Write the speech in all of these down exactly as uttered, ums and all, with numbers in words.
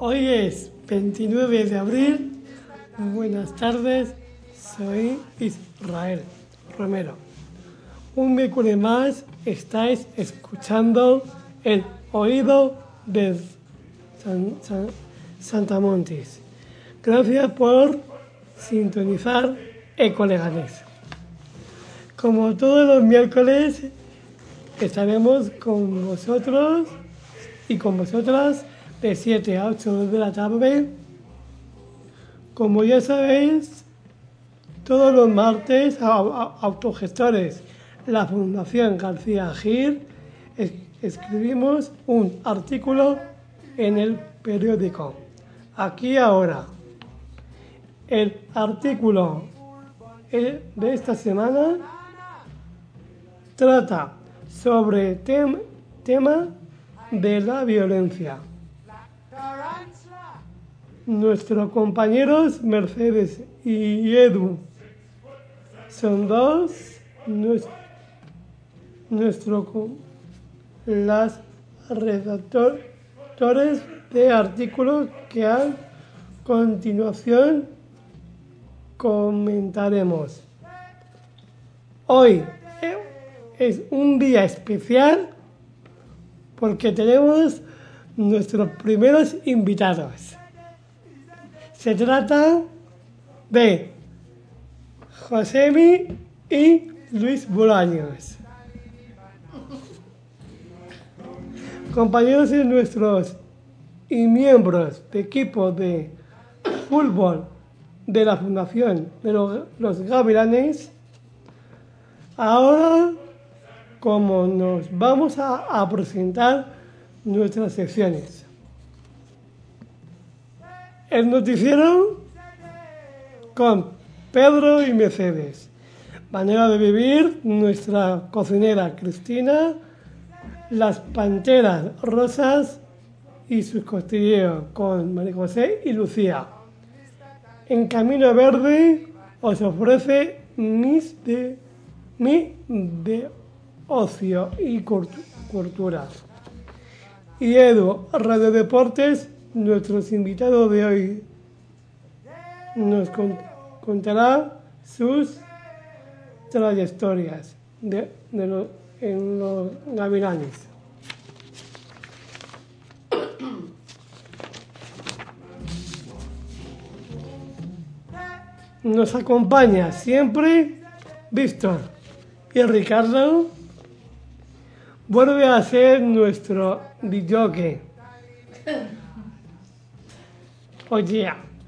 Hoy es veintinueve de abril. Buenas tardes, soy Israel Romero. Un miércoles más estáis escuchando El Oído de San, San, Santamontis. Gracias por sintonizar Ecoleganés. Como todos los miércoles, estaremos con vosotros y con vosotras de siete a ocho de la tarde. Como ya sabéis, todos los martes, a, a, autogestores, la Fundación García Gil, es, escribimos un artículo en el periódico. Aquí ahora, el artículo de esta semana trata sobre tem, tema de la violencia. Nuestros compañeros Mercedes y Edu son dos, nuestro, las redactores de artículos que a continuación comentaremos. Hoy es un día especial porque tenemos nuestros primeros invitados. Se trata de Josemi y Luis Bolaños, compañeros de nuestros y miembros de equipo de fútbol de la Fundación de los, los Gavilanes. Ahora, como nos vamos a, a presentar nuestras secciones. El noticiero con Pedro y Mercedes. Manera de vivir, nuestra cocinera Cristina. Las panteras rosas y sus costilleos con María José y Lucía. En Camino Verde os ofrece mis de, mi de ocio y culturas. Y Edu, Radio Deportes, nuestros invitados de hoy, nos contará sus trayectorias de, de lo, en los Gavilanes. Nos acompaña siempre Víctor y Ricardo. Vuelve a ser nuestro disjockey. Oye,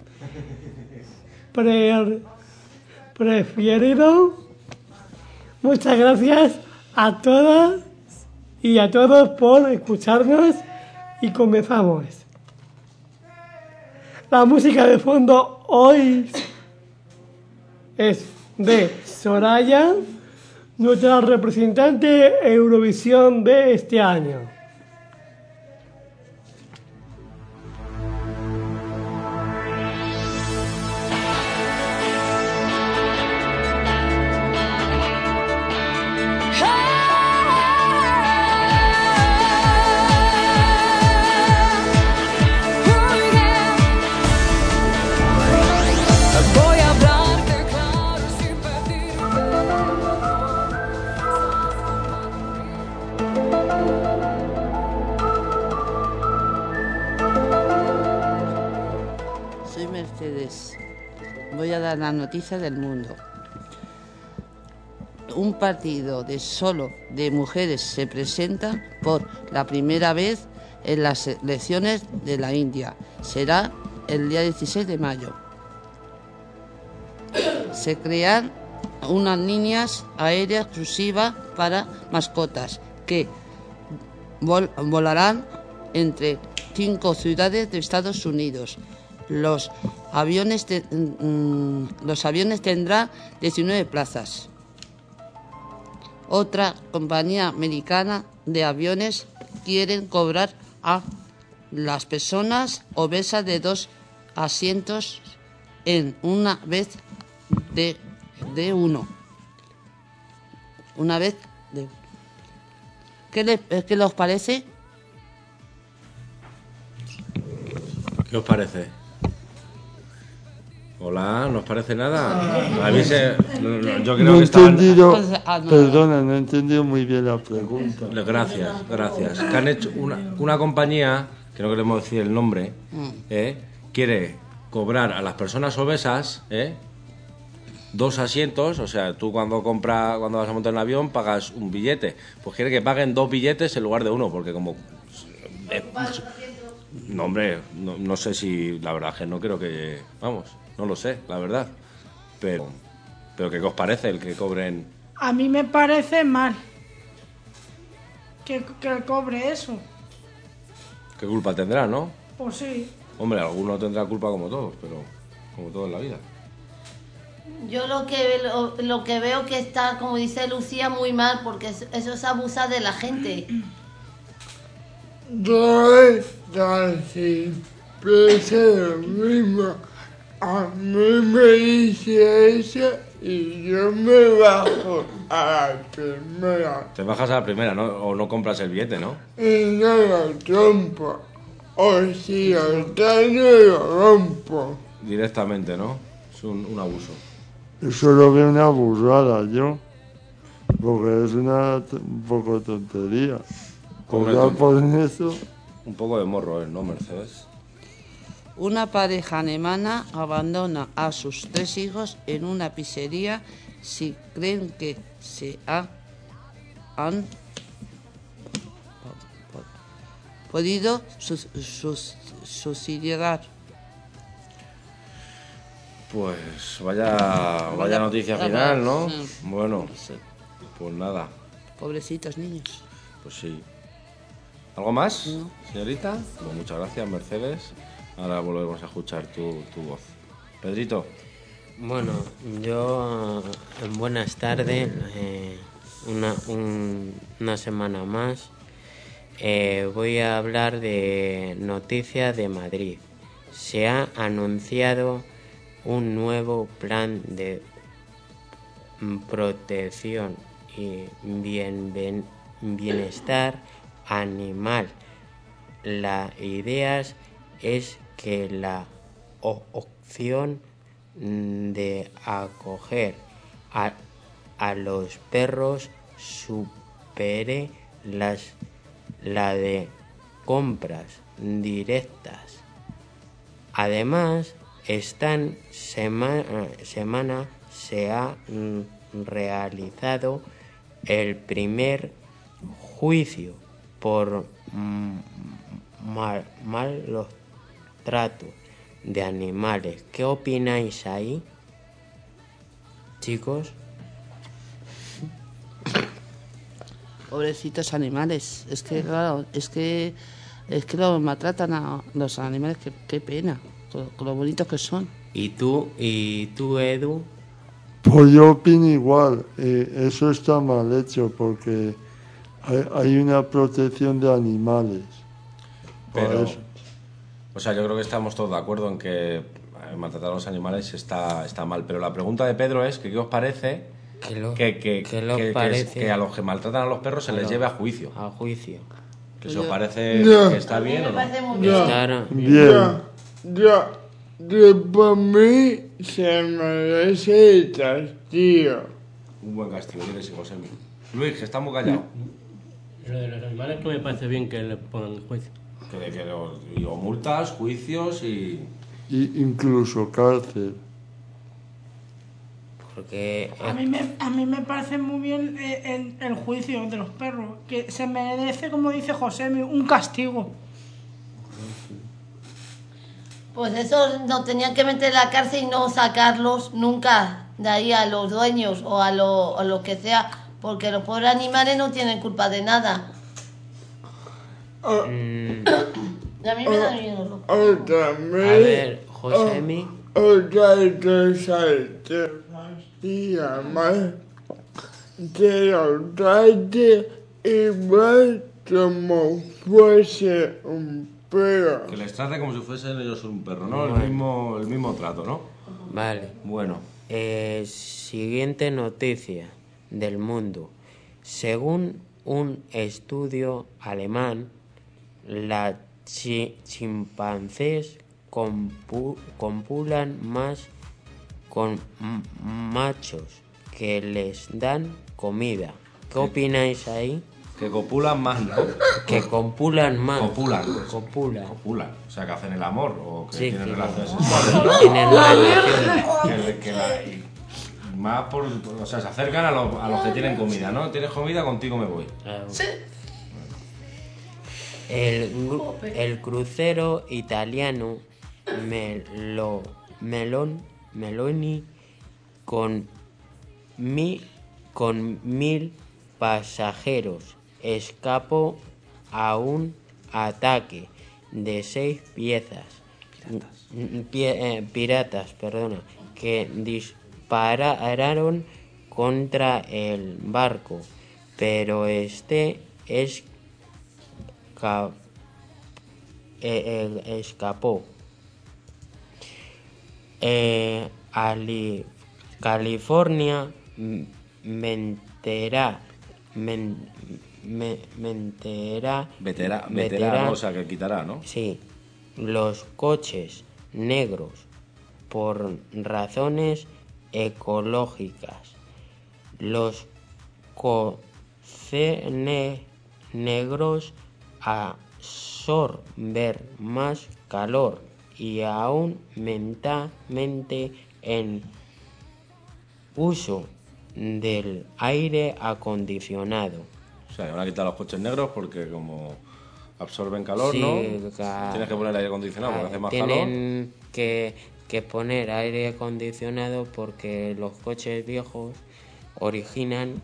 pre, preferido. Muchas gracias a todas y a todos por escucharnos y comenzamos. La música de fondo hoy es de Soraya, nuestra representante Eurovisión de este año. Voy a dar la noticia del mundo. Un partido de solo de mujeres se presenta por la primera vez en las elecciones de la India. Será el día dieciséis de mayo. Se crean unas líneas aéreas exclusivas para mascotas que vol- volarán entre cinco ciudades de Estados Unidos. Los aviones, te, mm, los aviones tendrán diecinueve plazas. Otra compañía americana de aviones quiere cobrar a las personas obesas de dos asientos en una vez de, de uno. Una vez de ¿Qué, le, ¿Qué les parece? ¿Qué os parece? Hola, ¿no os parece nada? A mí se, no, no, yo creo No he que estaban... entendido, Ah, no. perdona, no he entendido muy bien la pregunta. Gracias, gracias. Que han hecho una, una compañía, que no queremos decir el nombre, ¿eh? quiere cobrar a las personas obesas, ¿eh? dos asientos, o sea, tú cuando compras, cuando vas a montar un avión pagas un billete, pues quiere que paguen dos billetes en lugar de uno, porque como... eh, no, hombre, no, no sé si, la verdad es que no creo que, vamos, no lo sé, la verdad, pero, pero ¿qué os parece el que cobren? A mí me parece mal que, que cobre eso. ¿Qué culpa tendrá, no? Pues sí. Hombre, alguno tendrá culpa como todos, pero como todo en la vida. Yo lo que lo, lo que veo que está, como dice Lucía, muy mal, porque eso, eso es abusar de la gente. No es así, pero lo mismo. A mí me dice eso y yo me bajo a la primera Te bajas a la primera, ¿no? O no compras el billete, ¿no? y no lo rompo. O si lo traigo, lo rompo. Directamente, ¿no? Es un, un abuso. Eso lo veo una burrada yo, porque es una t- un poco tontería. Hombre, Cobrar tonto. por eso, Un poco de morro, ¿eh? ¿No, Mercedes? Una pareja alemana abandona a sus tres hijos en una pizzería si creen que se ha- han po- po- podido sus- sus- suicidar. Pues vaya, vaya Vaya- noticia vaya- final, ¿no? sí. Bueno, Sí. pues nada, Pobrecitos niños. pues sí. ¿Algo más, No. señorita? Pues muchas gracias, Mercedes. Ahora volvemos a escuchar tu, tu voz. Pedrito. Bueno, yo eh, buenas tardes, eh, una, un- una semana más. Eh, voy a hablar de noticias de Madrid. Se ha anunciado un nuevo plan de mm, protección y bienven- bienestar animal. La idea es que la o- opción mm, de acoger a, a los perros supere las, la de compras directas. Además, esta semana, semana se ha mm, realizado el primer juicio por mm, mal, malos tratos de animales. ¿Qué opináis ahí, chicos? Pobrecitos animales. Es que, claro, es que es que los maltratan a los animales. Qué, qué pena. Con, con lo bonitos que son. ¿Y tú, y tú, Edu? pues yo opino igual. Eh, eso está mal hecho porque hay, hay una protección de animales. Por Pero, eso. o sea, yo creo que estamos todos de acuerdo en que eh, maltratar a los animales está, está mal. Pero la pregunta de Pedro es que ¿qué os parece ¿Qué lo- que, que, qué lo que- que- parece? que a los que maltratan a los perros se les Claro. lleve a juicio? A juicio. ¿Que se os parece No. que está A mí bien me o no? parece muy bien. Ya, Estar- Bien. ya, ya, que por mí se merece el castigo. Un buen castigo, tienes hijos, Emi. Luis, que está muy callado. Lo de los animales que me parece bien que le pongan juicio. Que, que lo- digo, multas, juicios y... Y incluso cárcel. Porque A mí me, a mí me parece muy bien eh, el, el juicio de los perros, que se merece, como dice José, un castigo. Pues eso no tenían que meter en la cárcel y no sacarlos nunca de ahí a los dueños o a lo, a lo que sea, porque los pobres animales no tienen culpa de nada. mm, Y a mí me da miedo. Otra a vez, ver, Josemi, otra cosa te hacía mal, que lo trate igual como fuese un perro. Que les trate como si fuesen ellos un perro, ¿no? El Bueno. mismo, el mismo trato, ¿no? vale. Bueno, Eh, siguiente noticia del mundo. Según un estudio alemán, las chi- chimpancés compu- copulan más con m- machos que les dan comida. ¿Qué opináis ahí? Que copulan más, ¿no? Que copulan más. Copulan. Copulan. Copulan. O sea, que hacen el amor o que Sí, tienen que relaciones no. sexuales, ¿no? Tienen relaciones. Que, que la- y más por... O sea, se acercan a los, a los que tienen comida, ¿no? ¿Tienes comida? Contigo me voy. El, gru- el crucero italiano Melo, Melon, Meloni con, mi, con mil pasajeros escapó a un ataque de seis piezas piratas, pie- eh, piratas perdona, que dispararon contra el barco, pero este es Ca- eh, eh, escapó. Eh, Ali- California m- menterá, men- me- menterá, Vetera, veterá- veterano, o sea, que quitará, ¿no? Sí, los coches negros por razones ecológicas. Los coches negros absorber más calor y aumentamente en uso del aire acondicionado. O sea, que van a quitar los coches negros porque como absorben calor, Sí, ¿no? ca- Tienes que poner el aire acondicionado porque hace más calor. Tienen que, que poner aire acondicionado porque los coches viejos originan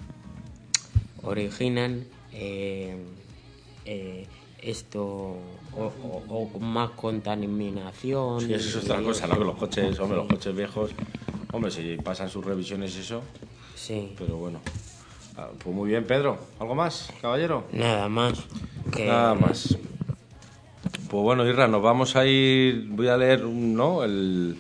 originan eh, eh, esto o, o- o más contaminación. Sí, eso es otra y cosa, ¿no? Que los coches, hombre, Sí. los coches viejos, hombre, si pasan sus revisiones y eso, Sí, pero bueno. Ah, pues muy bien, Pedro. ¿Algo más, caballero? nada más. Que, Nada más. Pues bueno, Irra, nos vamos a ir. Voy a leer, ¿no? El,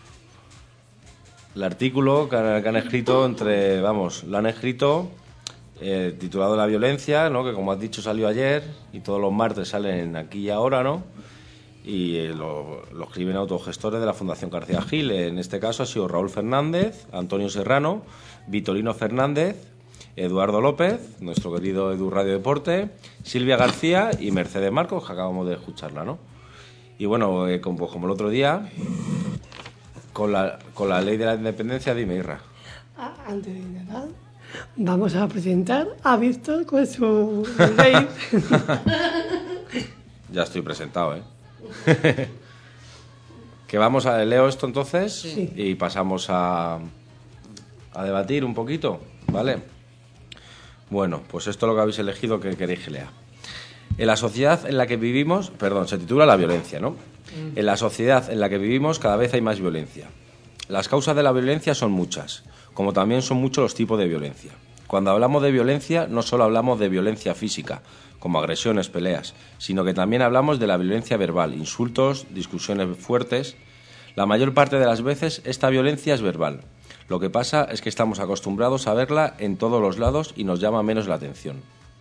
el artículo que han, que han escrito entre. Vamos, lo han escrito eh, titulado La violencia, ¿no? Que como has dicho salió ayer y todos los martes salen aquí y ahora, ¿no? Y eh, lo, lo escriben autogestores de la Fundación García Gil. En este caso ha sido Raúl Fernández, Antonio Serrano, Vitorino Fernández, Eduardo López, nuestro querido Edu Radio Deporte, Silvia García y Mercedes Marcos, que acabamos de escucharla, ¿no? Y bueno, eh, como, como el otro día, con la, con la ley de la independencia, dime, Irra. Ah, Antes de nada, vamos a presentar a Víctor con su ley. Ya estoy presentado, ¿eh? Que vamos a... Leo esto entonces Sí. y pasamos a, a debatir un poquito, ¿vale? Bueno, pues esto es lo que habéis elegido que queréis que lea. En la sociedad en la que vivimos, perdón, se titula La violencia, ¿no? En la sociedad en la que vivimos cada vez hay más violencia. Las causas de la violencia son muchas, como también son muchos los tipos de violencia. Cuando hablamos de violencia, no solo hablamos de violencia física, como agresiones, peleas, sino que también hablamos de la violencia verbal, insultos, discusiones fuertes. La mayor parte de las veces esta violencia es verbal. Lo que pasa es que estamos acostumbrados a verla en todos los lados y nos llama menos la atención.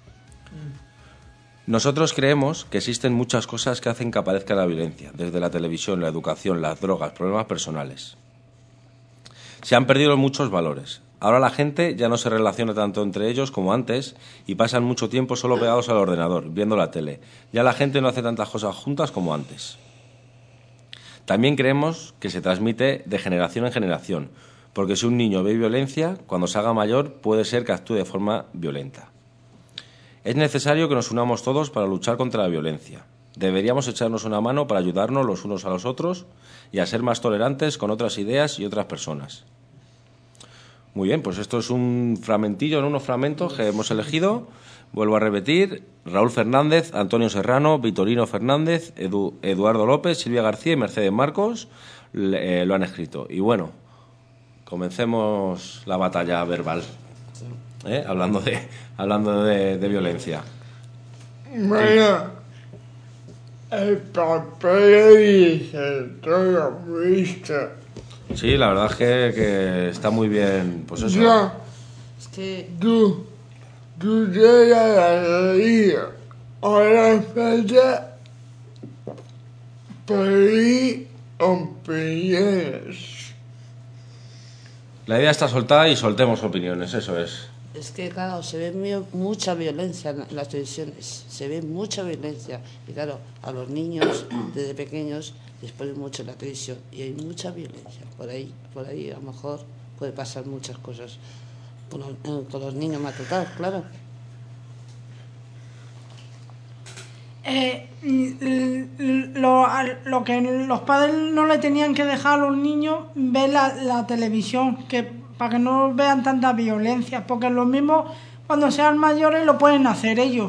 Nosotros creemos que existen muchas cosas que hacen que aparezca la violencia, desde la televisión, la educación, las drogas, problemas personales. Se han perdido muchos valores. Ahora la gente ya no se relaciona tanto entre ellos como antes y pasan mucho tiempo solo pegados al ordenador, viendo la tele. Ya la gente no hace tantas cosas juntas como antes. También creemos que se transmite de generación en generación, porque si un niño ve violencia, cuando se haga mayor puede ser que actúe de forma violenta. Es necesario que nos unamos todos para luchar contra la violencia. Deberíamos echarnos una mano para ayudarnos los unos a los otros y a ser más tolerantes con otras ideas y otras personas. Muy bien, pues esto es un fragmentillo, en unos fragmentos que hemos elegido. Vuelvo a repetir, Raúl Fernández, Antonio Serrano, Vitorino Fernández, Edu, Eduardo López, Silvia García y Mercedes Marcos eh, lo han escrito. Y bueno, comencemos la batalla verbal, ¿eh? hablando de hablando de, de violencia. Bueno, el papel dice todo visto. Sí, la verdad es que, que está muy bien, pues eso. Ya, Es que tú, tú llegas a la liga. Ahora falta pedir opiniones. La idea está soltada y soltemos opiniones, eso es. Es que, claro, se ve mi- mucha violencia en las televisiones, se ve mucha violencia. Y claro, a los niños desde pequeños les ponen mucho en la televisión y hay mucha violencia. Por ahí, por ahí a lo mejor puede pasar muchas cosas con los, eh, con los niños maltratados, claro. Eh, l- l- lo, al- lo que los padres no le tenían que dejar a los niños ver la, la televisión, que para que no vean tanta violencia, porque lo mismo cuando sean mayores lo pueden hacer ellos.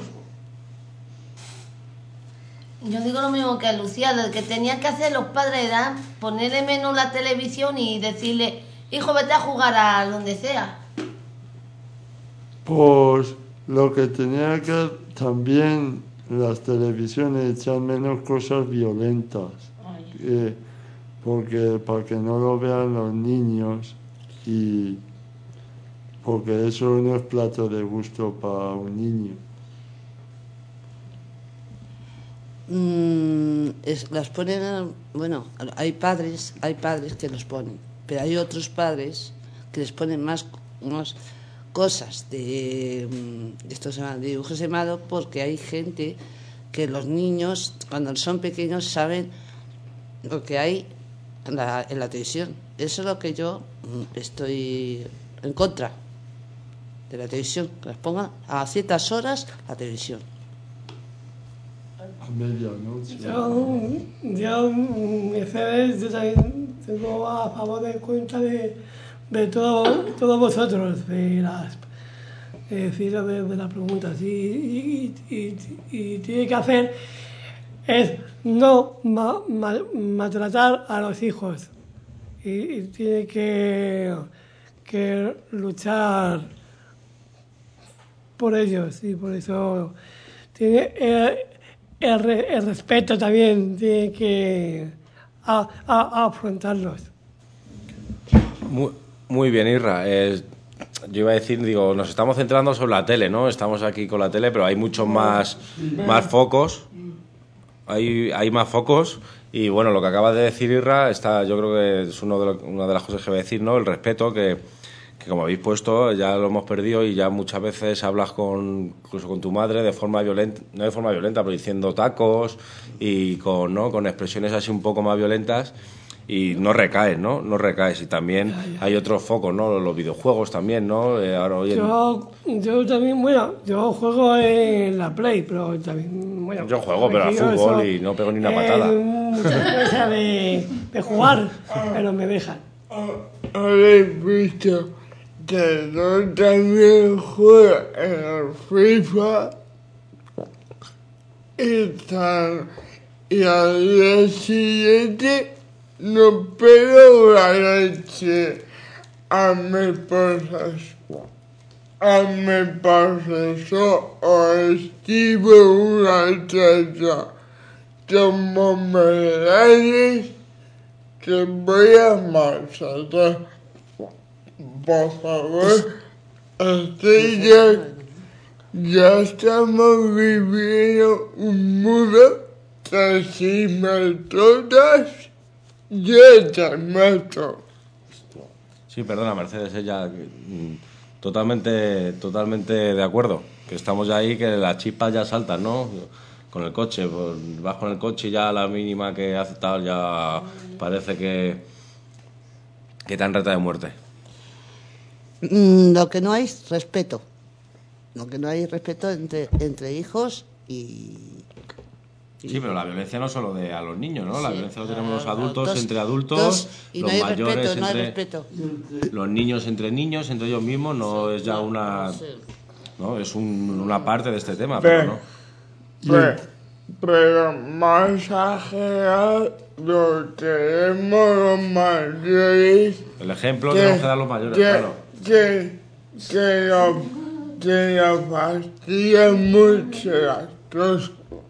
Yo digo lo mismo que Lucía, lo que tenían que hacer los padres era ponerle menos la televisión y decirle, hijo, vete a jugar a donde sea. Pues lo que tenía que también las televisiones echar menos cosas violentas, eh, porque para que no lo vean los niños y porque eso no es plato de gusto para un niño. Mm, es- las ponen, a- bueno, hay padres, hay padres que los ponen, pero hay otros padres que les ponen más, más cosas de, mm, de estos de dibujos animados, porque hay gente que los niños cuando son pequeños saben lo que hay en la, en la televisión. Eso es lo que yo mm, estoy en contra de la televisión, que las pongan a ciertas horas la televisión. A medianoche. Yo, yo, Mercedes, yo también tengo a favor de cuenta de, de todo, todos vosotros, de las de decir de, de las preguntas. Y, y, y, y, y tiene que hacer es no ma, ma, maltratar a los hijos. Y, y tiene que, que luchar por ellos. Y por eso tiene. Eh, El, re- el respeto también tiene que a, a- a afrontarlos. Muy, muy bien, Irra. Eh, yo iba a decir, digo, nos estamos centrando sobre la tele, ¿no? Estamos aquí con la tele, pero hay muchos más, más focos. Hay, hay más focos. Y bueno, lo que acaba de decir Irra, está, yo creo que es uno de lo- una de las cosas que voy a decir, ¿no? El respeto, que, que como habéis puesto, ya lo hemos perdido y ya muchas veces hablas con, incluso con tu madre de forma violenta, no de forma violenta, pero diciendo tacos y con, ¿no? con expresiones así un poco más violentas. Y no recaes, ¿no? No recaes. Y también hay otros focos, ¿no? Los videojuegos también, ¿no? Eh, ahora hoy en- Yo, yo también, bueno, yo juego en la Play, pero también, bueno... Yo juego, pero a aquí yo fútbol eso, y no pego ni una eh, patada. Mucha cosa de, de jugar, pero me dejan. Habéis visto que yo también juego en el FIFA y, tal, y al día siguiente no pego la leche a mi profesor, a mi profesor o escribo una carta como medallas que voy a maltratar. Por favor, estoy ya, ya estamos viviendo un mundo que si me todas, yo te mato. Sí, perdona, Mercedes, ella mm, totalmente, totalmente de acuerdo. Que estamos ya ahí, que las chispas ya saltan, ¿no? Con el coche, pues, vas con el coche y ya a la mínima que hace tal, ya parece que, que te han retado de muerte. Mm, Lo que no hay es respeto. Lo que no hay es respeto entre, entre hijos y... Sí, pero la violencia no solo de a los niños, ¿no? La Sí, violencia lo tenemos los a- a adultos dos- entre adultos, dos, y no los hay mayores respeto, no hay entre respeto. los niños entre niños, entre ellos mismos, no es ya una, no, es un- una parte de este tema, pero no. Pero, pero más allá lo tenemos los mayores. El ejemplo tenemos que dar los mayores, que, claro. Que, que, nos, que nos fastidian mucho las cosas.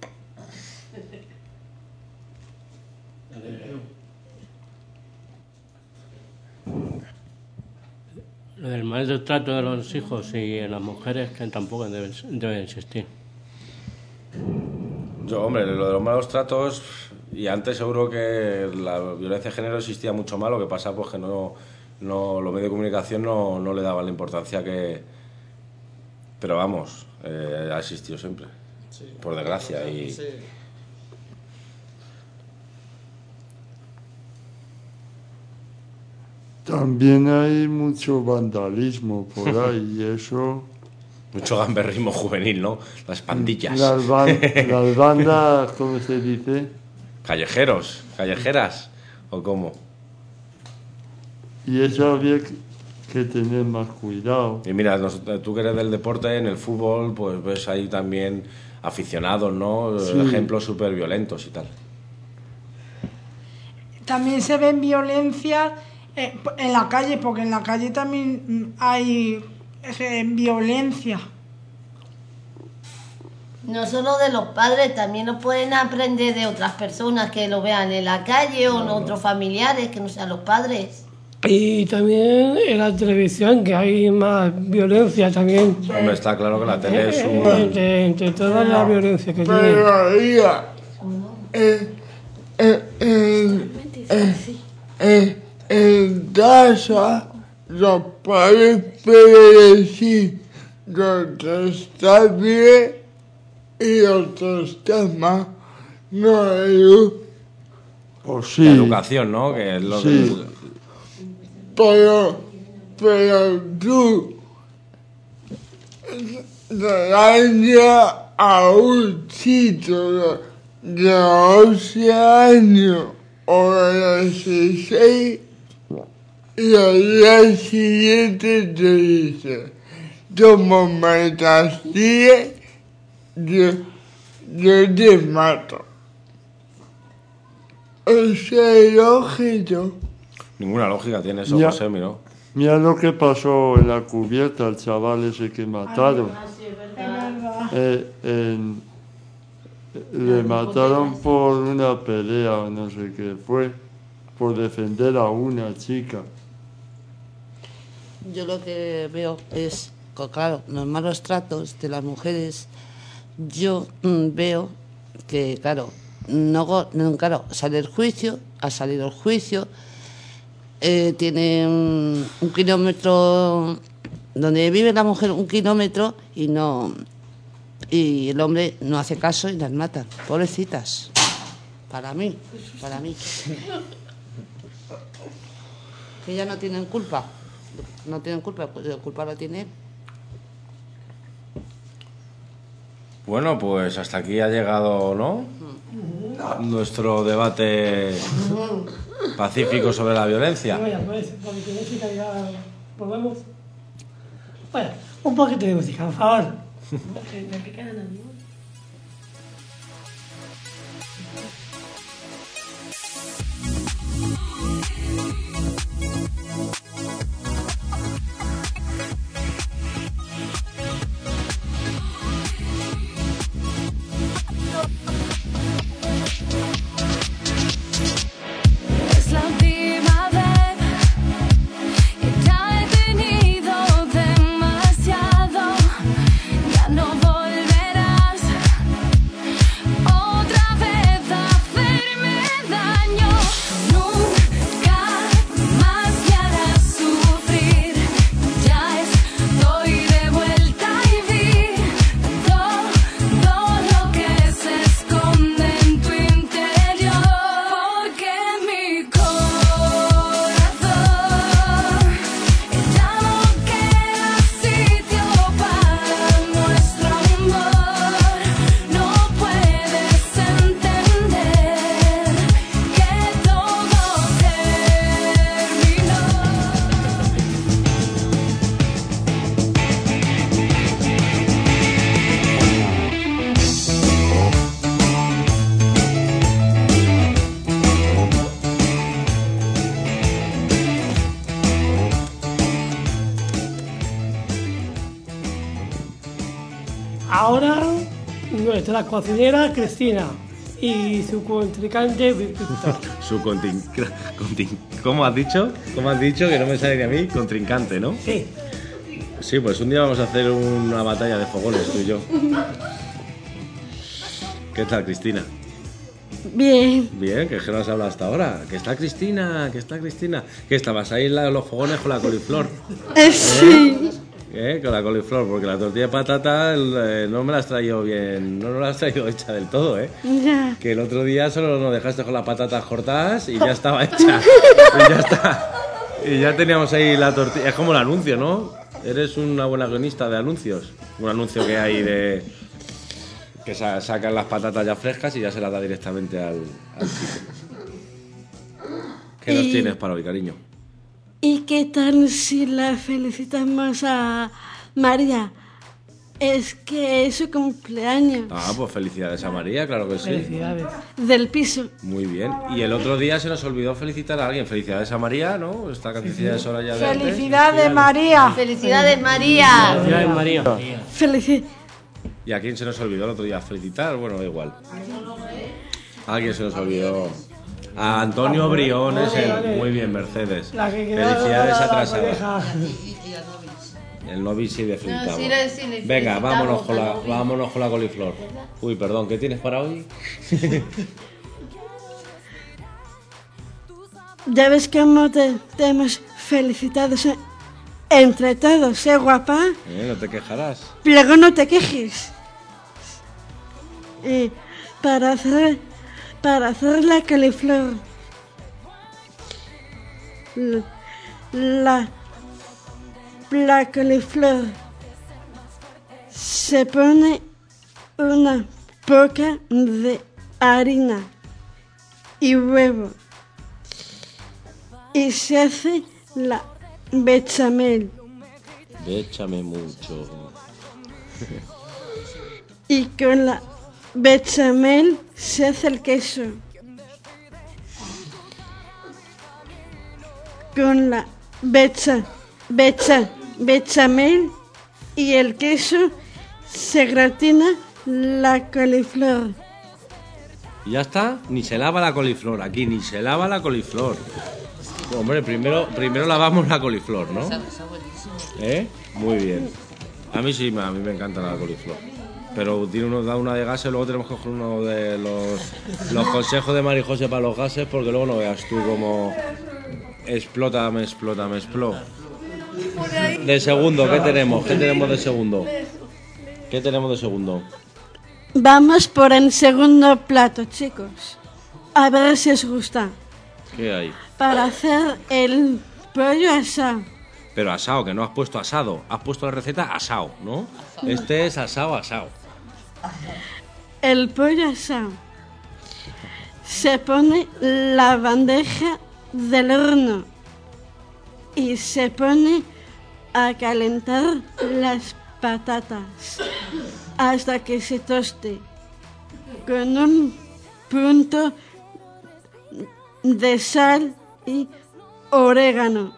Lo del maltrato de los hijos y en las mujeres que tampoco deben, deben existir. Yo, hombre, lo de los malos tratos, Y antes seguro que la violencia de género existía mucho más, lo que pasa pues que no, no los medios de comunicación no, no le daban la importancia que... Pero vamos, eh, ha existido siempre, sí. Por desgracia. Y... Sí. También hay mucho vandalismo por ahí, y eso... Mucho gamberrismo juvenil, ¿no? Las pandillas. Las, ban las bandas, ¿cómo se dice? Callejeros, callejeras, ¿o cómo? Y eso había que tener más cuidado. Y mira, tú que eres del deporte, en el fútbol, pues ves ahí también aficionados, ¿no? Sí. Ejemplos súper violentos y tal. También se ven violencias eh, en la calle, porque en la calle también hay eh, violencia. No solo de los padres, también lo pueden aprender de otras personas que lo vean en la calle o en otros familiares que no sean los padres. Y también en la televisión, que hay más violencia también. Hombre, está claro que la tele es un... Entre, entre toda la violencia que tiene. Pero ya, en, en, en, en, en casa, los padres pueden decir lo que está bien y otros temas no hay. Oh, sí. La educación, ¿no? Que es lo sí. que... Pero, pero tú dañas a un chico de, de once años o de dieciséis y al día siguiente te dice, como me castigues, yo, yo te mato. Ese es lógico. Ninguna lógica tiene eso, mira, José, ¿no? Mira lo que pasó en la cubierta, el chaval ese que mataron. Ah, sí, es verdad. Eh, en, le mataron por una pelea o no sé qué fue, por defender a una chica. Yo lo que veo es, claro, los malos tratos de las mujeres. Yo mmm, veo que, claro, no, no, claro, sale el juicio, ha salido el juicio. Eh, tiene un, un kilómetro donde vive la mujer, un kilómetro, y no y el hombre no hace caso y las matan, pobrecitas, para mí para mí que ya no tienen culpa no tienen culpa, pues la culpa la tiene él. Bueno, pues hasta aquí ha llegado, ¿no? Nuestro debate pacífico sobre la violencia. Bueno, pues, un poquito de música y ya volvemos. Bueno, un poquito de música, por favor. Es la última vez que ya he tenido demasiado, ya no volverás otra vez a hacerme daño, nunca más me harás sufrir, ya estoy de vuelta y vi todo lo que se esconde en tu interior, porque mi corazón ya no queda sitio para nuestro amor, no puedes entender que todo terminó. Ahora nuestra cocinera Cristina y su contrincante Víctor. Su contin... contin... ¿Cómo has dicho? ¿Cómo has dicho? Que no me sale ni a mí. Contrincante, ¿no? Sí. Sí, pues un día vamos a hacer una batalla de fogones, tú y yo. ¿Qué tal, Cristina? Bien. Bien, que es que no has hablado hasta ahora. Que está Cristina, que está Cristina. Que estabas ahí en la- los fogones con la coliflor. Eh, sí. ¿Eh? Con la coliflor, porque la tortilla de patata el, eh, no me la has traído bien, no me la has traído hecha del todo, ¿eh? Ya. Que el otro día solo nos dejaste con las patatas cortadas y ya estaba hecha. Y ya está. Y ya teníamos ahí la tortilla. Es como el anuncio, ¿no? Eres una buena guionista de anuncios. Un anuncio que hay de... que sa- sacan las patatas ya frescas y ya se las da directamente al, al chico. ¿Qué nos Y- tienes para hoy, cariño? ¿Y qué tal si la felicitamos a María? Es que es su cumpleaños. Ah, pues felicidades a María, claro que sí. Felicidades. Del piso. Muy bien. Y el otro día se nos olvidó felicitar a alguien. Felicidades a María, ¿no? Esta canción es hora ya de antes. Felicidades, María. Felicidades, María. Felicidades, María. Felici ¿Y a quién se nos olvidó el otro día felicitar? Bueno, da igual. A alguien se nos olvidó. A Antonio Briones, el- muy bien, Mercedes. La que quedó Felicidades la- la atrasadas. pareja. El novi sí de felicitamos. No, sí le- sí le Venga, felicitamos vámonos con, al la, novi. vámonos con la coliflor. Uy, perdón, ¿qué tienes para hoy? Ya ves cómo te, te hemos felicitado eh, entre todos, ¿eh, guapa? Eh, no te quejarás. Luego no te quejes. Y para hacer, para hacer la coliflor, l- la, la coliflor se pone una poca de harina y huevo y se hace la bechamel. Échame mucho. Y con la bechamel se hace el queso. Con la becha, becha, bechamel y el queso se gratina la coliflor. ¿Y ya está? Ni se lava la coliflor. Aquí ni se lava la coliflor. Hombre, primero, primero lavamos la coliflor, ¿no? ¿Eh? Muy bien. A mí sí, a mí me encanta la coliflor. Pero tiene uno, da una de gases, luego tenemos que coger uno de los, los consejos de Mari José para los gases, porque luego no veas tú como explota, me explota, me explota. De segundo, ¿qué tenemos? ¿Qué tenemos de segundo? ¿Qué tenemos de segundo? Vamos por el segundo plato, chicos. A ver si os gusta. ¿Qué hay? Para hacer el pollo asado. Pero asado, que no has puesto asado. Has puesto la receta asado, ¿no? Este es asado, asado. El pollo asado. Se pone la bandeja del horno y se pone a calentar las patatas hasta que se toste con un punto de sal y orégano.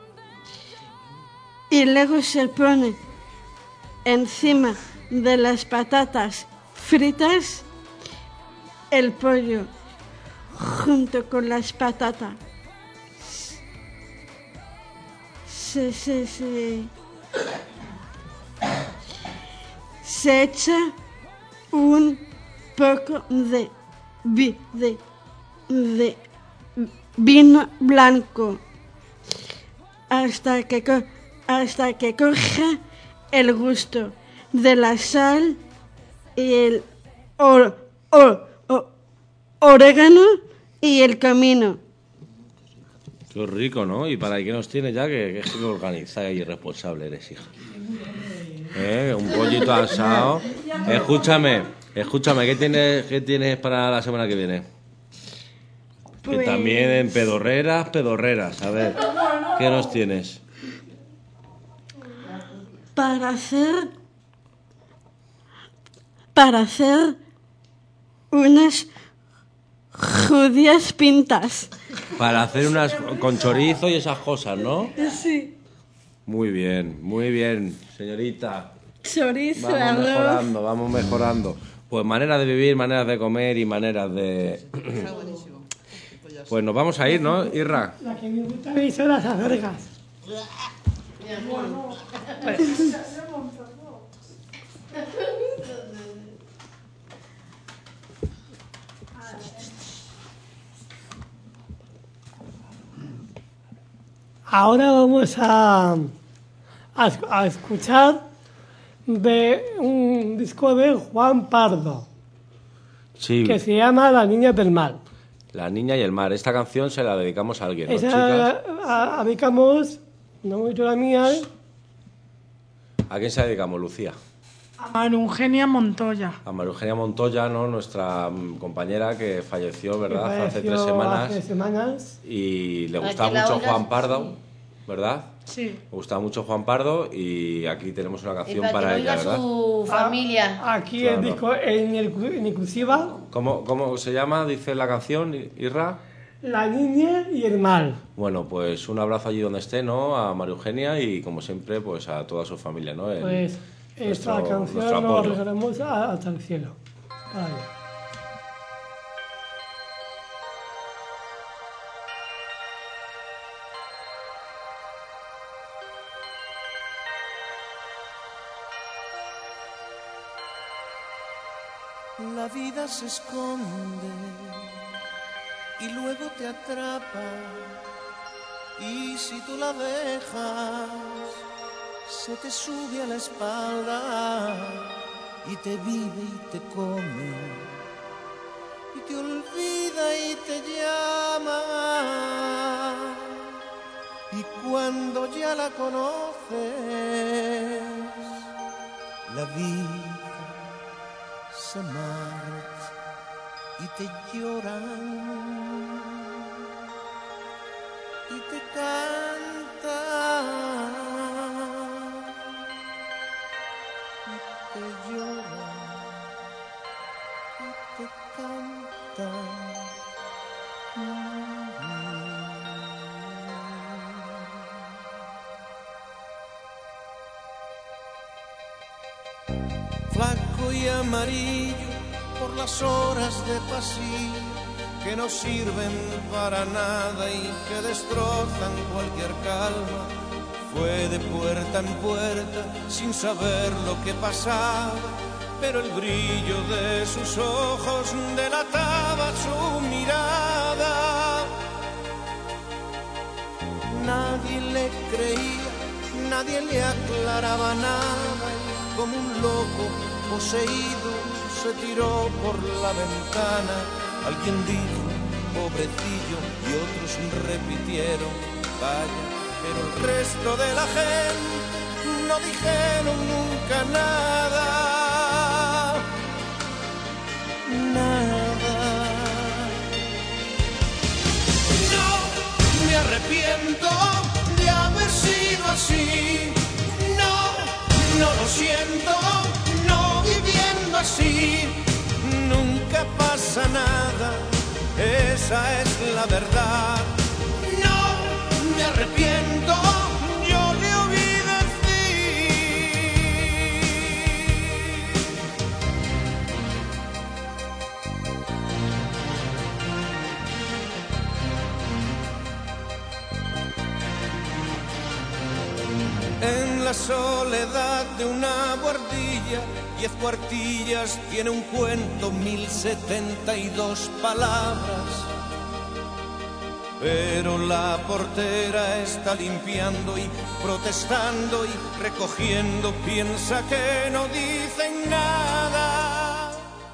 Y luego se pone encima de las patatas fritas el pollo junto con las patatas. Se, se, se, se echa un poco de, vi- de, de vino blanco hasta que, co- hasta que coja el gusto de la sal y el or- or- or- orégano y el comino. Qué rico, ¿no? Y para ahí que nos tiene ya, que, que, que organizada y responsable eres, hija. ¿Eh? Un pollito asado. Escúchame, escúchame, ¿qué tienes, qué tienes para la semana que viene? Que Pues- también en pedorreras, pedorreras. A ver, ¿qué nos tienes? Para hacer para hacer unas judías pintas. Para hacer unas con chorizo y esas cosas, ¿no? Sí. Muy bien, muy bien, señorita. Chorizo, Vamos arroz. mejorando, vamos mejorando. Pues maneras de vivir, maneras de comer y maneras de... Pues nos vamos a ir, ¿no, Irra? La que me gusta a mí son las acergas. Ahora vamos a, a, a escuchar de un disco de Juan Pardo, Sí, que se llama La Niña del Mar. La Niña y el Mar. Esta canción se la dedicamos a alguien, ¿no, Esa chicas? a- a- dedicamos, no mucho la mía, ¿A quién se la dedicamos, Lucía? A María Eugenia Montoya. A María Eugenia Montoya, ¿no? Nuestra mm, compañera que falleció, ¿verdad? que Hace tres falleció semanas. hace semanas. Y le Para gustaba que la mucho oigas, Juan Pardo, sí. ¿verdad? Sí. Le gustaba mucho Juan Pardo y aquí tenemos una Y canción para que para lo ella, oiga ¿verdad? su familia. Ah, Aquí Claro. el disco en, el- en inclusiva, ¿Cómo, ¿Cómo se llama? Dice la canción, Irra. La Niña y el Mar. Bueno, pues un abrazo allí donde esté, ¿no? A María Eugenia y como siempre, pues a toda su familia, ¿no? El- Pues esta nuestro- canción nuestro nos apoyo. regalamos a- hasta el cielo. Vale. La vida se esconde y luego te atrapa, y si tú la dejas se te sube a la espalda y te vive y te come y te olvida y te llama, y cuando ya la conoces la vida se marcha y te lloran y te canta y te llora y te canta. Flaco y amarillo por las horas de pasillo que no sirven para nada y que destrozan cualquier calma. Fue de puerta en puerta sin saber lo que pasaba, pero el brillo de sus ojos delataba su mirada. Nadie le creía, nadie le aclaraba nada, y como un loco poseído se tiró por la ventana. Alguien dijo, pobrecillo, y otros repitieron, vaya, pero el resto de la gente no dijeron nunca nada, nada. No me arrepiento de haber sido así, no, no lo siento, no viviendo así, nunca pasa nada, esa es la verdad. No me arrepiento, yo le oí en la soledad de una buhardilla, diez cuartillas tiene un cuento, mil setenta y dos palabras. Pero la portera está limpiando y protestando y recogiendo, piensa que no dicen nada.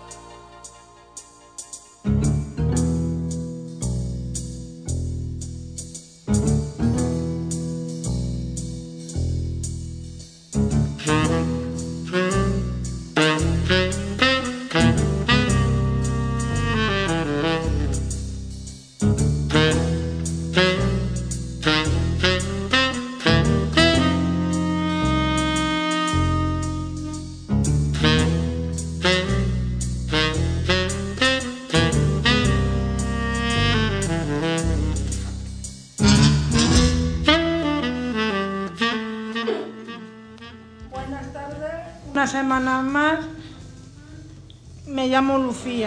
Buenas tardes. Una semana más. Me llamo Lucía.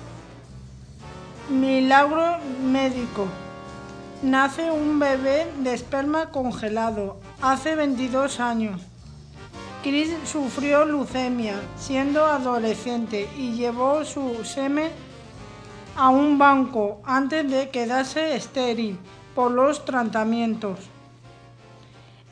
Milagro médico. Nace un bebé de esperma congelado hace veintidós años. Chris sufrió leucemia siendo adolescente y llevó su semen a un banco antes de quedarse estéril por los tratamientos.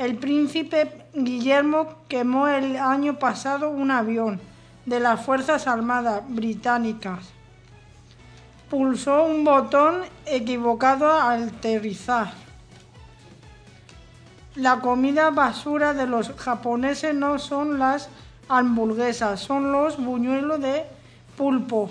El príncipe Guillermo quemó el año pasado un avión de las Fuerzas Armadas británicas. Pulsó un botón equivocado al aterrizar. La comida basura de los japoneses no son las hamburguesas, son los buñuelos de pulpo.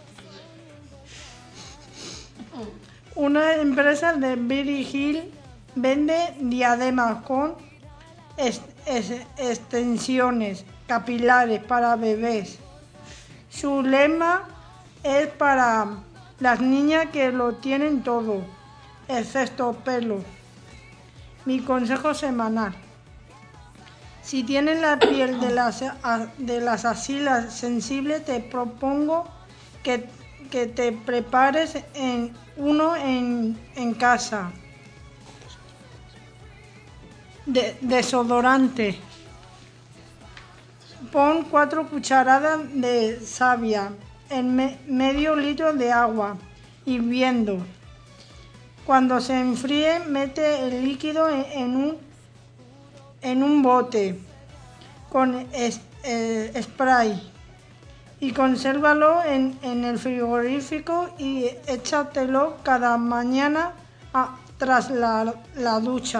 Una empresa de Beverly Hills vende diademas con est- est- extensiones capilares para bebés. Su lema es para las niñas que lo tienen todo, excepto pelo. Mi consejo semanal. Si tienes la piel de las, a- de las axilas sensibles, te propongo que, que te prepares en uno en, en casa. De, desodorante. Pon cuatro cucharadas de savia en me- medio litro de agua hirviendo. Cuando se enfríe, mete el líquido en, en un, en un bote con es- eh, spray y consérvalo en, en el frigorífico y échatelo cada mañana a- tras la, la ducha.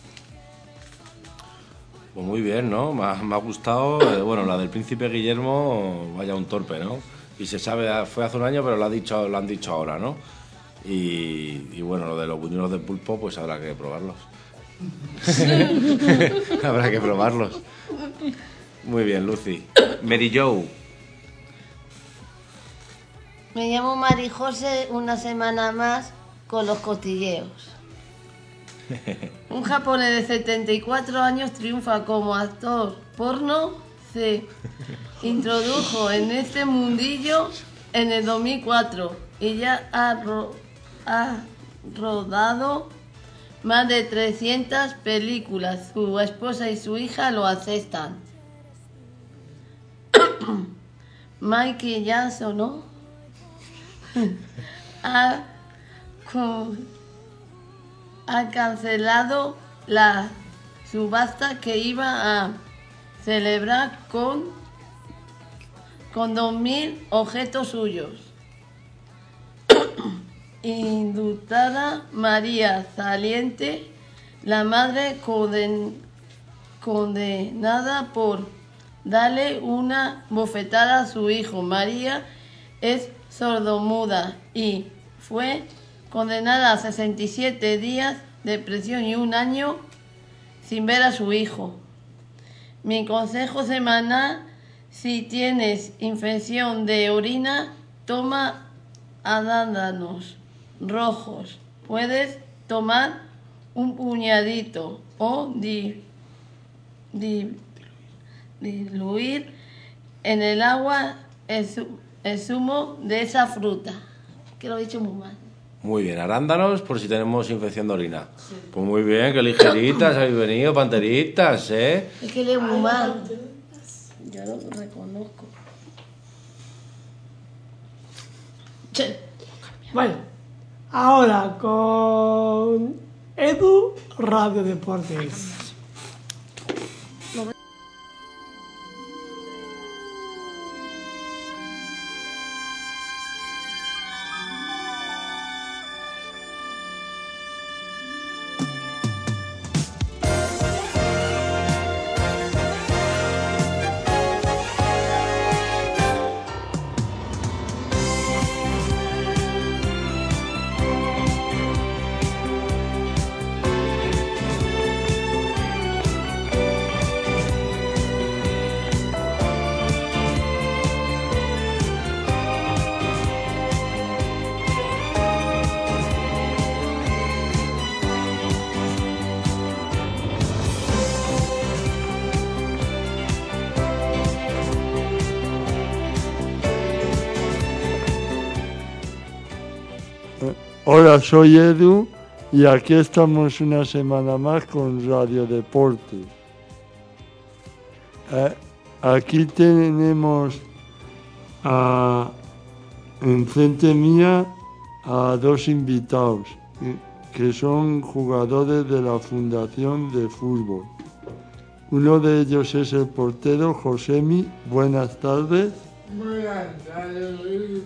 Pues muy bien, ¿no? Me ha, me ha gustado. eh, bueno, la del príncipe Guillermo, vaya un torpe, ¿no? Y se sabe, fue hace un año, pero lo, ha dicho, lo han dicho ahora, ¿no? Y, y bueno, lo de los buñuelos de pulpo, pues habrá que probarlos. Habrá que probarlos. Muy bien, Lucy. Mary Jo. Me llamo Marijose, una semana más con los cotilleos. Un japonés de setenta y cuatro años triunfa como actor porno. Se introdujo en este mundillo en el dos mil cuatro y ya ha, ro- ha rodado más de trescientas películas. Su esposa y su hija lo aceptan. Mikey Jackson, ¿no? ha, con- ha cancelado la subasta que iba a celebrar con, con dos mil objetos suyos. Indultada María Saliente, la madre conden- condenada por darle una bofetada a su hijo. María es sordomuda y fue condenada a sesenta y siete días de prisión y un año sin ver a su hijo. Mi consejo semanal: si tienes infección de orina, toma arándanos rojos. Puedes tomar un puñadito o di- di- diluir en el agua el, zu- el zumo de esa fruta. Que lo he dicho muy mal. Muy bien, arándanos por si tenemos infección de orina. Pues muy bien, qué ligeritas habéis venido, panteritas, ¿eh? Es que leo muy mal. Yo lo reconozco. Che. Bueno, ahora con Edu Radio Deportes. Hola, soy Edu y aquí estamos una semana más con Radio Deportes. Eh, aquí tenemos a, enfrente mía a dos invitados eh, que son jugadores de la Fundación de Fútbol. Uno de ellos es el portero Josemi. Buenas tardes. Buenas tardes,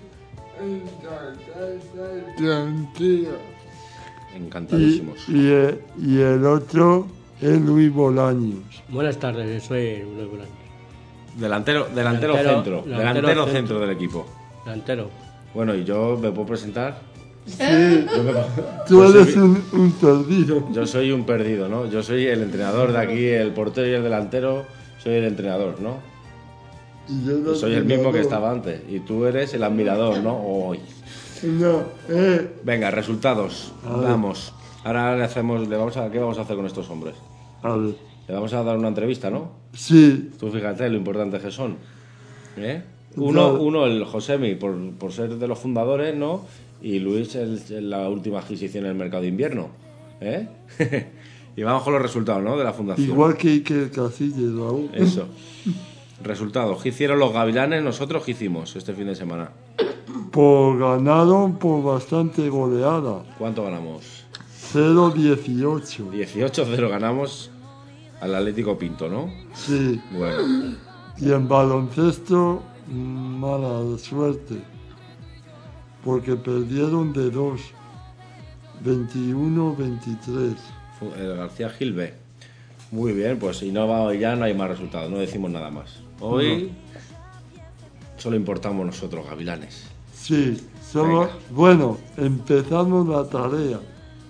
tranquilo. Y, Encantadísimos. y, eh, y el otro es Luis Bolaños. Buenas tardes, soy Luis Bolaños. Delantero, delantero, Delantero- centro. delantero Delantero centro. centro. del equipo. Delantero. Bueno, y yo me puedo presentar. Sí, Yo me- tú yo eres soy- un, un perdido. Yo soy un perdido, ¿no? Yo soy el entrenador de aquí, el portero y el delantero. Soy el entrenador, ¿no? Y yo Yo soy el mismo que admirador. estaba antes. Y tú eres el admirador, ¿no? Hoy. No, eh, Venga, resultados. A ver. Vamos. Ahora le hacemos, le vamos a, ¿qué vamos a hacer con estos hombres? a ver. Le vamos a dar una entrevista, ¿no? Sí, Tú fíjate lo importante que son. ¿Eh? Uno, Ya. uno el Josemi, por, por ser de los fundadores, ¿no? Y Luis, el, el- la última adquisición en el mercado de invierno. ¿Eh? Y vamos con los resultados, ¿no? De la fundación. igual que Iker Casillas, Raúl. Eso. Resultados. ¿Qué hicieron los gavilanes? Nosotros, ¿qué hicimos este fin de semana? Pues ganaron por bastante goleada. ¿Cuánto ganamos? cero dieciocho. dieciocho cero ganamos al Atlético Pinto, ¿no? Sí. Bueno. Y en baloncesto, mala suerte. Porque perdieron de dos. veintiuno veintitrés. El García Gilbe. Muy bien, pues si no va ya no hay más resultados, no decimos nada más. Hoy solo importamos nosotros, gavilanes. Sí, solo. Venga. Bueno, empezamos la tarea.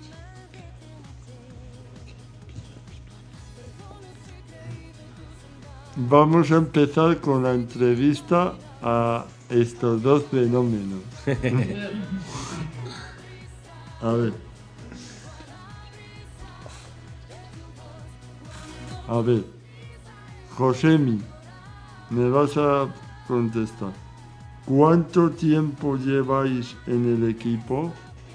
Vamos a empezar con la entrevista a estos dos fenómenos. A ver. A ver. Josemi, me vas a contestar. ¿Cuánto tiempo lleváis en el equipo?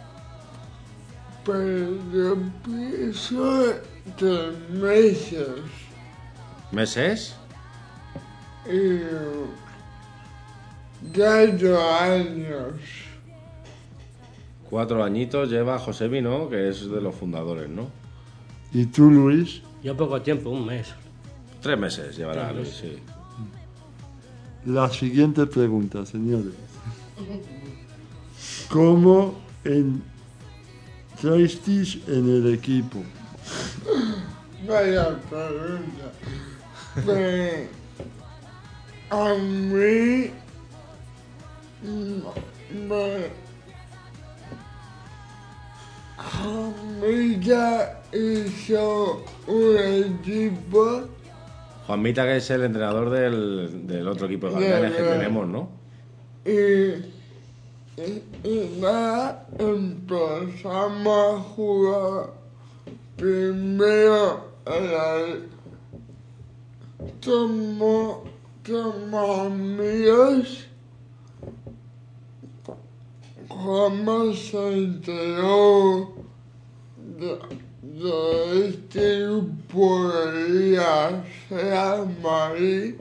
Pero pienso tres meses ¿Meses? y cuatro años. Cuatro añitos lleva Josemi, ¿no? Que es de los fundadores, ¿no? ¿Y tú, Luis? Yo poco tiempo, un mes. Tres meses llevará Tres Luis, meses. sí. La siguiente pregunta, señores. ¿Cómo entrasteis en el equipo? Vaya pregunta. Pues a mí me, a mí ya hizo un equipo Juanmita, que es el entrenador del, del otro equipo de gavilanes que Ya, ya. tenemos, ¿no? y, y, y nada, empezamos a jugar primero en la, somos, somos amigos. Juanma se enteró de, de este grupo de día sea Marí.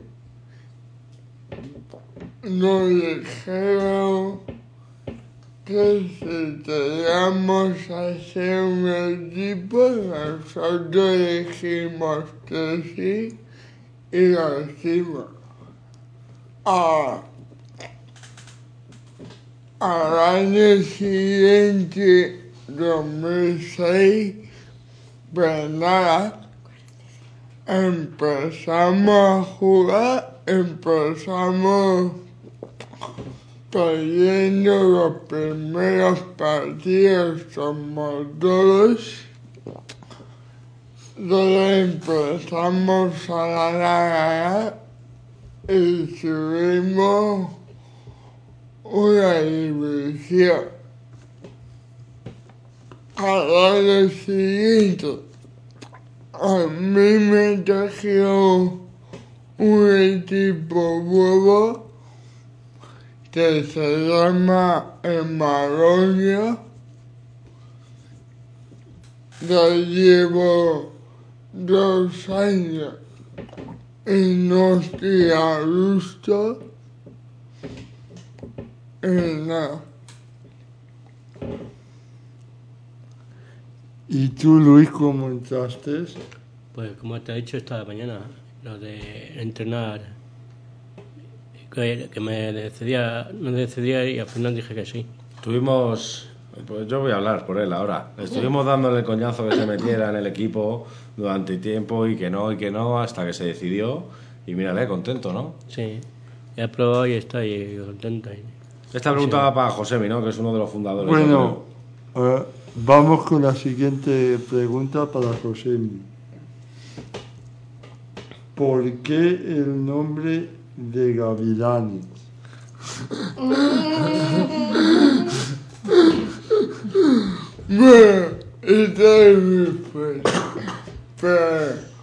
Nos dijeron que si teníamos a hacer un equipo, nosotros dijimos que sí y lo hicimos. Ah, al año siguiente, dos mil seis, pues nada, empezamos a jugar, empezamos perdiendo los primeros partidos somos todos. Luego empezamos a ganar y subimos una división. Al año siguiente, a mí me trajeron un equipo nuevo que se llama Emaronia. Ya llevo dos años y no estoy a gusto. Y nada. ¿Y tú, Luis, cómo entraste? Pues como te he dicho esta mañana, lo de entrenar, que, que me decidía, no decidía y al final dije que sí. Tuvimos, pues yo voy a hablar por él ahora. Estuvimos dándole el coñazo que se metiera en el equipo durante tiempo y que no, y que no, hasta que se decidió. Y mírale, contento, ¿no? Sí, he probado y estoy contento. Esta pregunta va para Josemi, ¿no? Que es uno de los fundadores. Bueno, eh, vamos con la siguiente pregunta para Josemi. ¿Por qué el nombre de Gavilanes? Bueno, esta es mi respuesta. Pero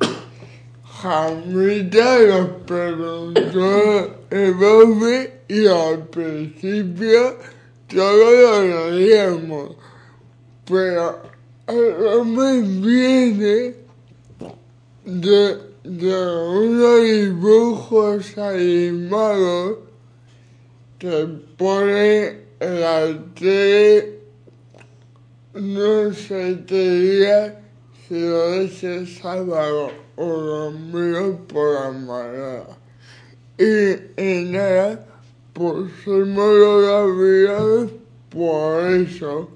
Jamita nos preguntó el nombre y al principio todos lo leíamos. Pero el nombre viene de, de unos dibujos animados que pone en la tele. No sé te diría si lo es el sábado o domingo por la mañana. Y, y nada, pusimos los gavilanes por eso.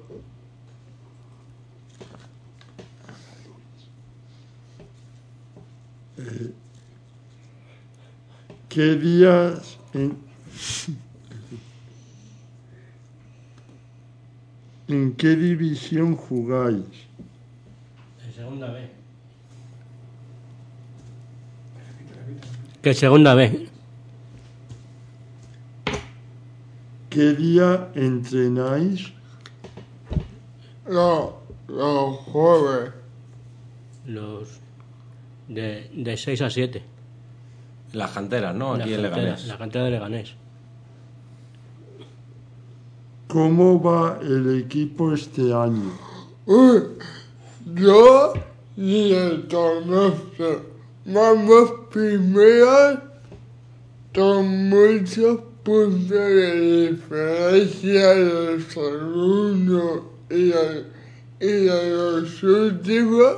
Eh, ¿Qué días en, en qué división jugáis? En segunda vez. ¿Qué segunda vez? ¿Qué día entrenáis? Los, los jueves. Los de, de seis a siete. Las canteras, ¿no? La Aquí en cantera, Leganés. la cantera de Leganés. ¿Cómo va el equipo este año? Uy, yo ni el torneo. Vamos primeros con muchos puntos de diferencia del segundo y de, y de los últimos.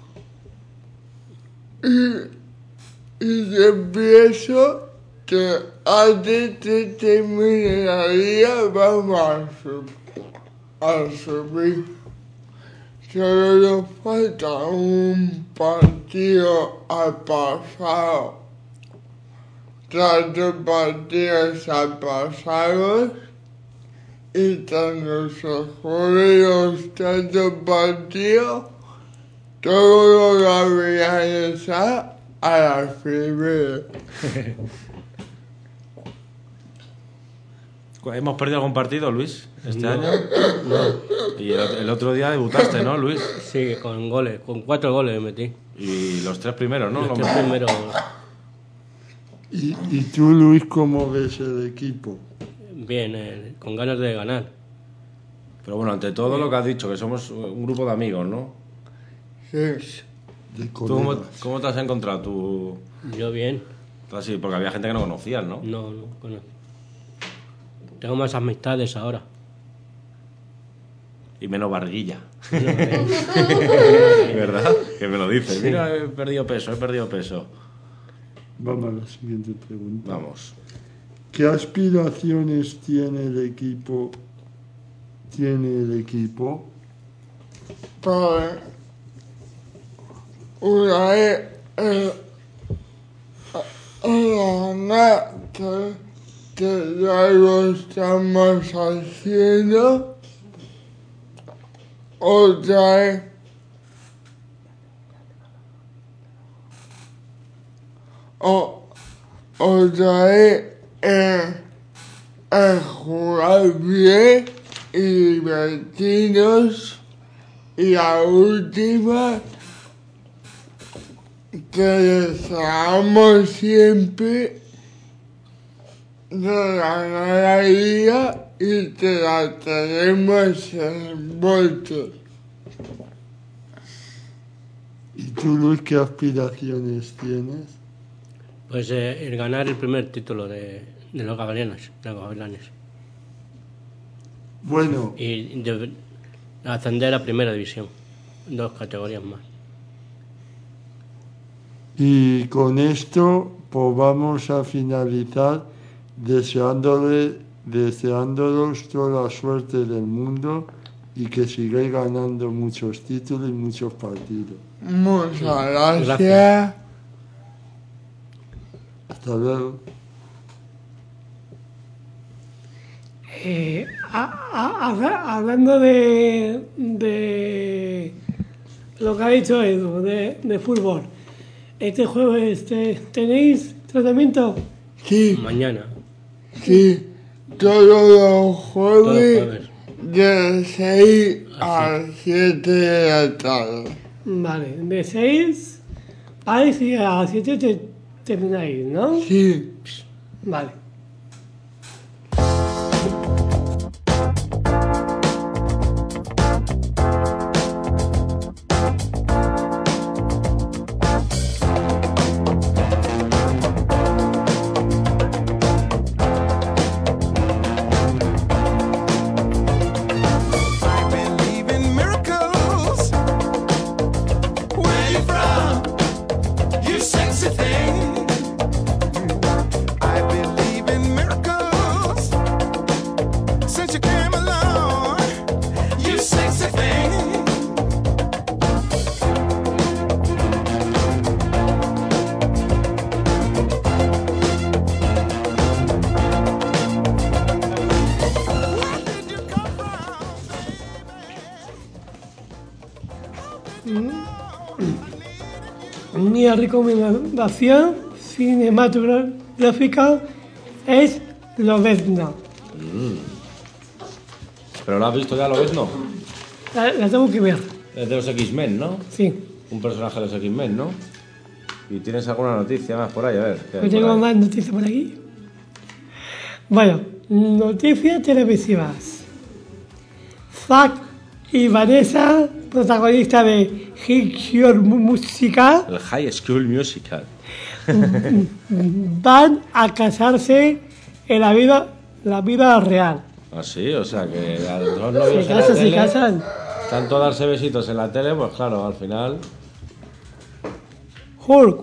Y, y yo pienso que antes de terminar la liga vamos a, sub, a subir. Solo nos falta un partido al pasado. Tantos partidos al pasado y cuando se jueguen los tantos partidos, todos los gavilanes a, a la primera. ¿Hemos perdido algún partido, Luis, este No. año? No. Y el, el otro día debutaste, ¿no, Luis? Sí, con goles, con cuatro goles me metí. Y los tres primeros, ¿no? Los Lo- tres primeros, ¿Y, y tú, Luis, cómo ves el equipo? bien, eh, con ganas de ganar. Pero bueno, ante todo lo que has dicho, que somos un grupo de amigos, ¿no? Sí. De ¿Tú cómo, colegas. cómo te has encontrado tú? Yo bien. Así, porque había gente que no conocías, ¿no? No, no conozco. Tengo más amistades ahora. Y menos barriguilla. No, eh, ¿Verdad? Que me lo dices. Sí. Mira, he perdido peso, he perdido peso. Vamos a la siguiente pregunta. Vamos. ¿Qué aspiraciones tiene el equipo? ¿Tiene el equipo? Pues una vez eh, ganar que, que ya lo estamos haciendo. Otra vez o, otra vez eh, eh, jugar bien y divertirnos. Y la última, que deseamos siempre de ganar la liga y que la tenemos en bolso. ¿Y tú, Luis, qué aspiraciones tienes? pues eh, el ganar el primer título de, de los gavilanes, de los gavilanes. Bueno, Y de- ascender a primera división. Dos categorías más. Y con esto pues vamos a finalizar deseándole, deseándolos toda la suerte del mundo y que sigáis ganando muchos títulos y muchos partidos. Muchas gracias. Gracias. Hasta luego. Eh, a- a- habla- hablando de, de lo que ha dicho Edu, de, de fútbol, este jueves te- tenéis tratamiento. Sí, Mañana. sí, todos los Todos los jueves jueves. de seis a siete de la tarde. Vale, de seis vais y a las siete te, termináis, ¿no? Sí. Vale. I believe in miracles. Where you from? You sexy thing. I believe in miracles. Since you came along, you sexy thing. Mi recomendación cinematográfica es Lobezno. Pero lo has visto ya, lo ves, ¿no? La, la tengo que ver, Es de los X-Men, ¿no? sí. Un personaje de los X-Men, ¿no? ¿Y tienes alguna noticia más por ahí? A ver. ¿qué hay Pues por tengo ahí? más noticias por aquí. Bueno, noticias televisivas. Zack y Vanessa, protagonista de High School Musical, El High School Musical. van a casarse en la vida, la vida real. Ah, sí, o sea que a los dos novios Se en la casan, se tele, casan. tanto darse besitos en la tele, pues claro, al final. Hulk.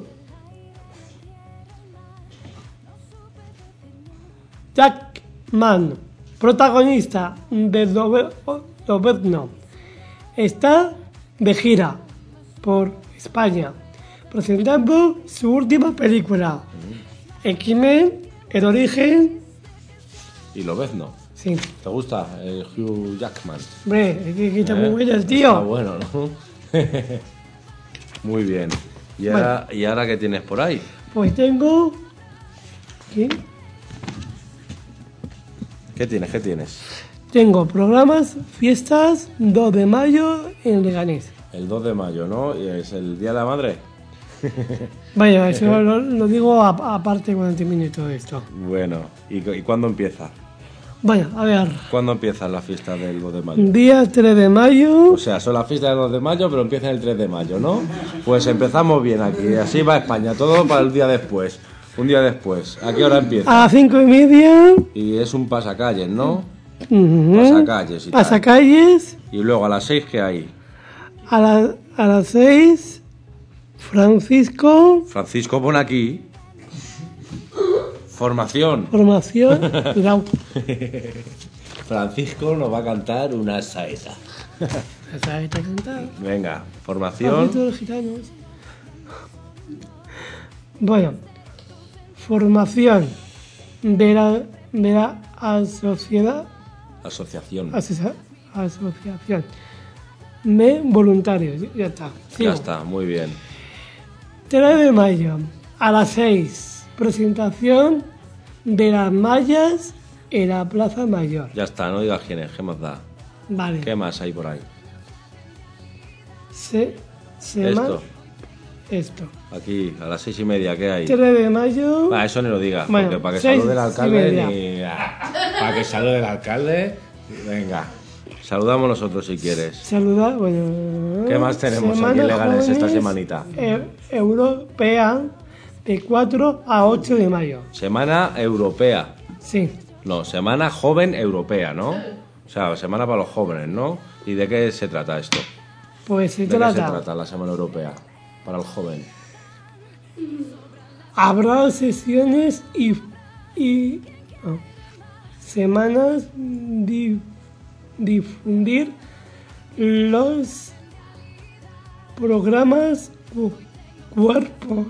Jackman, protagonista de Lobezno, está de gira por España, presentando su última película, X-Men, El Origen. Y lo ves, ¿no? Sí, ¿Te gusta el Hugh Jackman? hombre, es que, que está muy ¿Eh? bueno el Está tío. bueno, ¿no? Muy bien. ¿Y ahora, ¿Y ahora qué tienes por ahí? Pues tengo... ¿Qué? ¿Qué tienes? ¿Qué tienes? Tengo programas, fiestas, dos de mayo en Leganés. El dos de mayo, ¿no? ¿Y es el Día de la Madre? Vaya, eso lo, lo digo a- aparte cuando termine todo esto. Bueno, ¿y, cu- y cuándo empieza? Vaya, a ver, ¿Cuándo empieza la fiesta del dos de mayo? día tres de mayo, O sea, son las fiestas del dos de mayo, pero empieza el tres de mayo, ¿no? Pues empezamos bien aquí, así va España, todo para el día después, un día después. ¿A qué hora a empieza? las cinco y media, Y es un pasacalles, ¿no? ujú, Pasacalles y tal. pasacalles, Y luego a las seis, ¿qué hay? a, la- a las seis, Francisco, Francisco pone aquí. Formación. formación, cuidado, Francisco nos va a cantar una saeta. esa está cantada. Venga, Papito formación. de los gitanos. Bueno, formación de la, de la sociedad, Asociación. asocia- asociación de voluntarios. Ya está. Sigo. Ya está, muy bien. tres de mayo a las seis, presentación de las mallas en la Plaza Mayor. Ya está, no digas quién es, ¿qué más da? Vale. ¿Qué más hay por ahí? Se, sema- Esto, Esto. aquí, a las seis y media, ¿qué hay? tres de mayo. Va, eso ni lo digas, Bueno, porque para que seis salude el y alcalde, media. ni... ah, para que salude el alcalde, venga, saludamos nosotros si quieres. Saludar, bueno. ¿Qué más tenemos Semana aquí en Leganés esta Jóvenes semanita? e- Europea de cuatro a ocho de mayo. Semana europea, Sí. no, semana joven europea, ¿no? O sea, semana para los jóvenes, ¿no? ¿Y de qué se trata esto? Pues se ¿De qué se trata trata la semana europea para el joven? Habrá sesiones y, y no, semanas di, difundir los programas cu- cuerpos.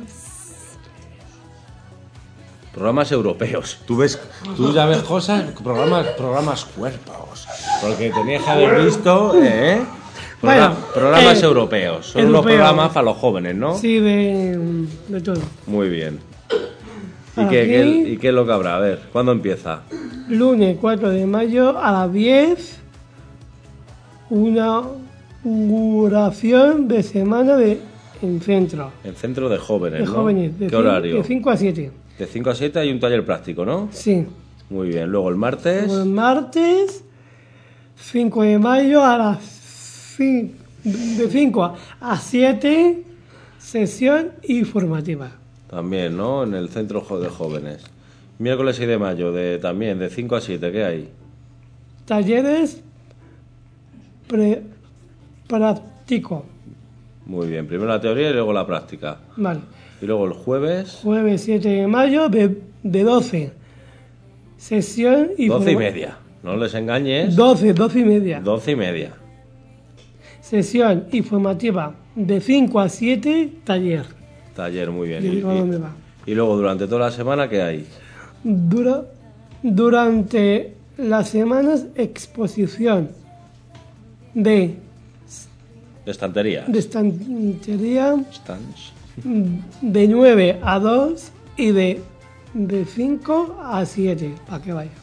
Programas europeos. Tú ves, tú ya ves cosas, programas, programas cuerpos. Porque tenías que haber visto, ¿eh? Progra- Bueno, programas eh, europeos. Son los europeo. programas para los jóvenes, ¿no? Sí, de, de todo. Muy bien. ¿Y Aquí- qué, qué- ¿Y qué es lo que habrá? A ver, ¿cuándo empieza? Lunes cuatro de mayo a las diez, una inauguración de semana de, en centro. En centro de jóvenes, De ¿no? jóvenes, de ¿Qué cin- horario? de cinco a siete. De cinco a siete hay un taller práctico, ¿no? Sí. Muy bien. Luego el martes, El martes cinco de mayo a las cin- de cinco a siete, sesión informativa. también, ¿no? En el centro jo- de jóvenes. Miércoles seis de mayo, de, también de cinco a siete, ¿qué hay? Talleres pre- práctico. Muy bien. Primero la teoría y luego la práctica. Vale. Y luego el jueves, Jueves siete de mayo de, de doce. Sesión y doce y media. No les engañes. doce, doce y media. Doce y media. Sesión informativa de cinco a siete, taller. Taller, muy bien. Yo Y, digo a y- dónde va. y luego durante toda la semana, ¿qué hay? Dura, durante las semanas, exposición de, De estantería. de estantería Stands. de nueve a dos y de, de cinco a siete, para que vaya.